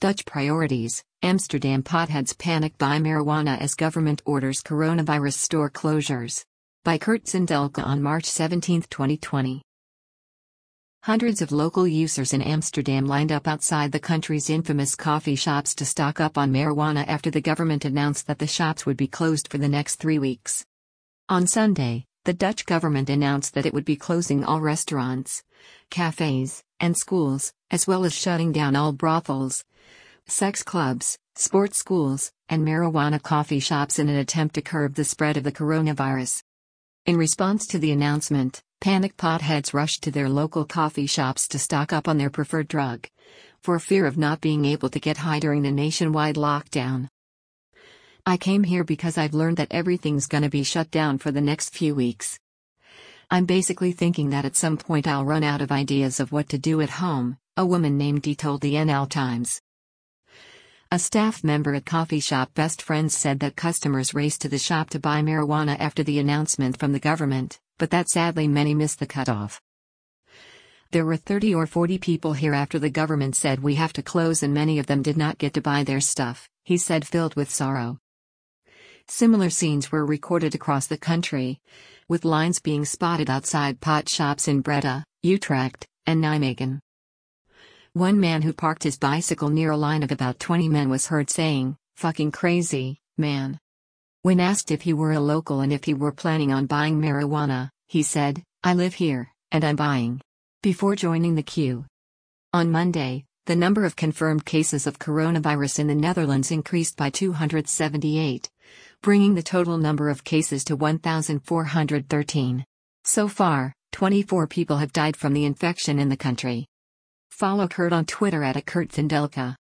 Dutch priorities: Amsterdam potheads panic buy marijuana as government orders coronavirus store closures. By Kurt Zindelke on March 17, 2020. Hundreds of local users in Amsterdam lined up outside the country's infamous coffee shops to stock up on marijuana after the government announced that the shops would be closed for the next 3 weeks. On Sunday, the Dutch government announced that it would be closing all restaurants, cafes, and schools, as well as shutting down all brothels, sex clubs, sports schools, and marijuana coffee shops in an attempt to curb the spread of the coronavirus. In response to the announcement, panicked potheads rushed to their local coffee shops to stock up on their preferred drug, for fear of not being able to get high during the nationwide lockdown. I came here because I've learned that everything's gonna be shut down for the next few weeks. I'm basically thinking that at some point I'll run out of ideas of what to do at home, a woman named Dee told the NL Times. A staff member at coffee shop Best Friends said that customers raced to the shop to buy marijuana after the announcement from the government, but that sadly many missed the cutoff. There were 30 or 40 people here after the government said we have to close, and many of them did not get to buy their stuff, he said, filled with sorrow. Similar scenes were recorded across the country, with lines being spotted outside pot shops in Breda, Utrecht, and Nijmegen. One man who parked his bicycle near a line of about 20 men was heard saying, "Fucking crazy, man." When asked if he were a local and if he were planning on buying marijuana, he said, "I live here, and I'm buying," before joining the queue. On Monday, the number of confirmed cases of coronavirus in the Netherlands increased by 278, bringing the total number of cases to 1,413. So far, 24 people have died from the infection in the country. Follow Kurt on Twitter @KurtZindelke.